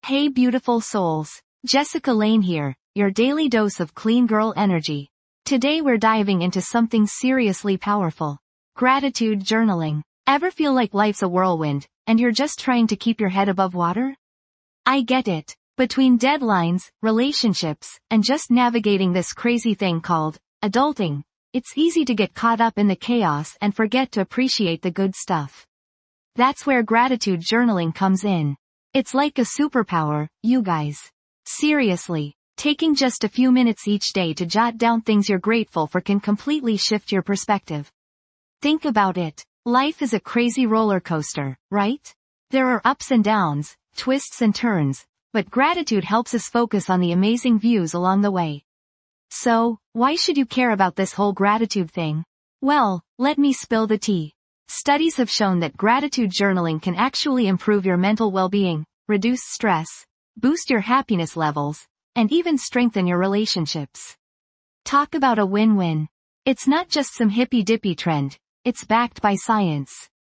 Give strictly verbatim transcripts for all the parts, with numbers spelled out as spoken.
Hey beautiful souls, Jessica Lane here, your daily dose of clean girl energy. Today we're diving into something seriously powerful. Gratitude journaling. Ever feel like life's a whirlwind, and you're just trying to keep your head above water? I get it. Between deadlines, relationships, and just navigating this crazy thing called adulting, it's easy to get caught up in the chaos and forget to appreciate the good stuff. That's where gratitude journaling comes in. It's like a superpower, you guys. Seriously, taking just a few minutes each day to jot down things you're grateful for can completely shift your perspective. Think about it. Life is a crazy roller coaster, right? There are ups and downs, twists and turns, but gratitude helps us focus on the amazing views along the way. So, why should you care about this whole gratitude thing? Well, let me spill the tea. Studies have shown that gratitude journaling can actually improve your mental well-being, reduce stress, boost your happiness levels, and even strengthen your relationships. Talk about a win-win. It's not just some hippy-dippy trend, it's backed by science.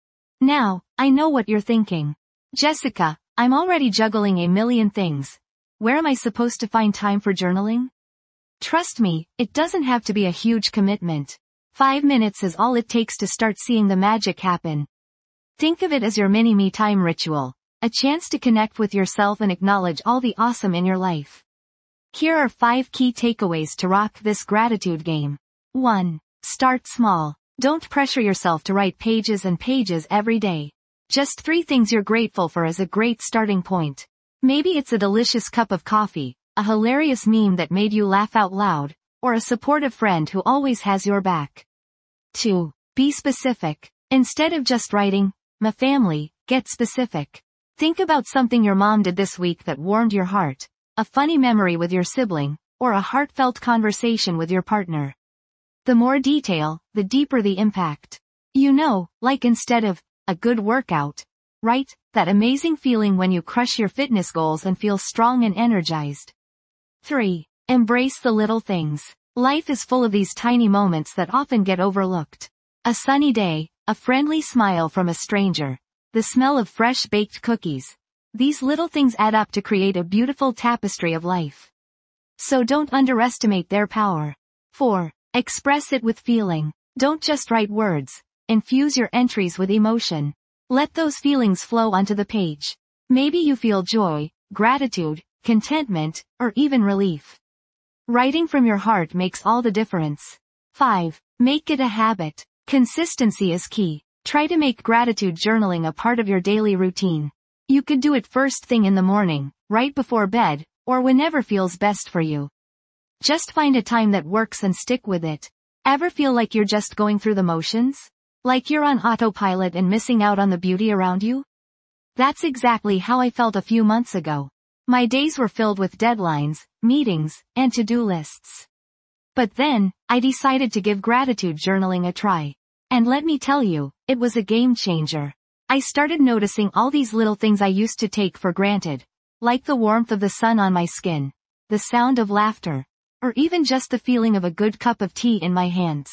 Now, I know what you're thinking. Jessica, I'm already juggling a million things. Where am I supposed to find time for journaling? Trust me, it doesn't have to be a huge commitment. Five minutes is all it takes to start seeing the magic happen. Think of it as your mini me time ritual, a chance to connect with yourself and acknowledge all the awesome in your life. Here are five key takeaways to rock this gratitude game. one. Start small. Don't pressure yourself to write pages and pages every day. Just three things you're grateful for is a great starting point. Maybe it's a delicious cup of coffee, a hilarious meme that made you laugh out loud, or a supportive friend who always has your back. two. Be specific. Instead of just writing, "my family," get specific. Think about something your mom did this week that warmed your heart, a funny memory with your sibling, or a heartfelt conversation with your partner. The more detail, the deeper the impact. You know, like instead of, "a good workout," right? That amazing feeling when you crush your fitness goals and feel strong and energized. three. Embrace the little things. Life is full of these tiny moments that often get overlooked. A sunny day, a friendly smile from a stranger, the smell of fresh baked cookies. These little things add up to create a beautiful tapestry of life. So don't underestimate their power. four. Express it with feeling. Don't just write words. Infuse your entries with emotion. Let those feelings flow onto the page. Maybe you feel joy, gratitude, contentment, or even relief. Writing from your heart makes all the difference. five. Make it a habit. Consistency is key. Try to make gratitude journaling a part of your daily routine. You could do it first thing in the morning, right before bed, or whenever feels best for you. Just find a time that works and stick with it. Ever feel like you're just going through the motions? Like you're on autopilot and missing out on the beauty around you? That's exactly how I felt a few months ago. My days were filled with deadlines, meetings, and to-do lists. But then, I decided to give gratitude journaling a try. And let me tell you, it was a game changer. I started noticing all these little things I used to take for granted, like the warmth of the sun on my skin, the sound of laughter, or even just the feeling of a good cup of tea in my hands.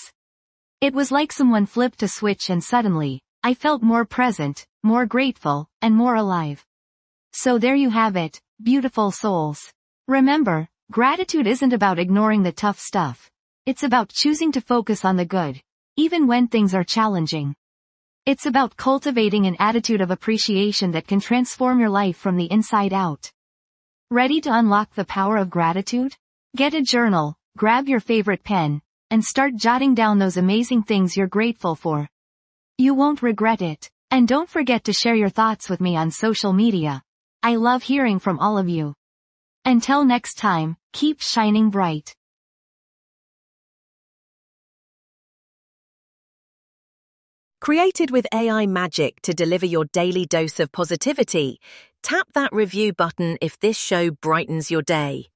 It was like someone flipped a switch and suddenly, I felt more present, more grateful, and more alive. So there you have it, beautiful souls. Remember, gratitude isn't about ignoring the tough stuff. It's about choosing to focus on the good, even when things are challenging. It's about cultivating an attitude of appreciation that can transform your life from the inside out. Ready to unlock the power of gratitude? Get a journal, grab your favorite pen, and start jotting down those amazing things you're grateful for. You won't regret it. And don't forget to share your thoughts with me on social media. I love hearing from all of you. Until next time, keep shining bright. Created with A I magic to deliver your daily dose of positivity, tap that review button if this show brightens your day.